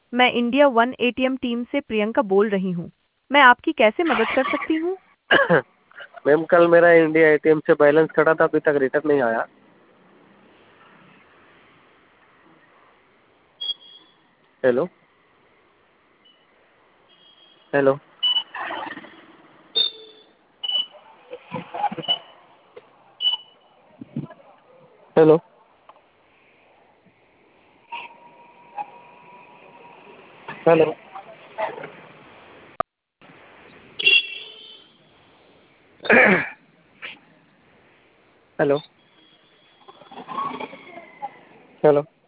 मैं India one ATM team से प्रियंका बोल रही हूँ। मैं आपकी कैसे मदद कर सकती हूँ? मैम कल मेरा इंडिया एटीएम से बैलेंस कटा था, अभी तक रिटर्न नहीं आया। Hello hello hello hello hello hello